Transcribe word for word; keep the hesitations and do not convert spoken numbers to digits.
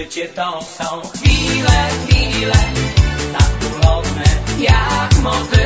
Życie to są chwile, chwile tak cudowne jak motyl.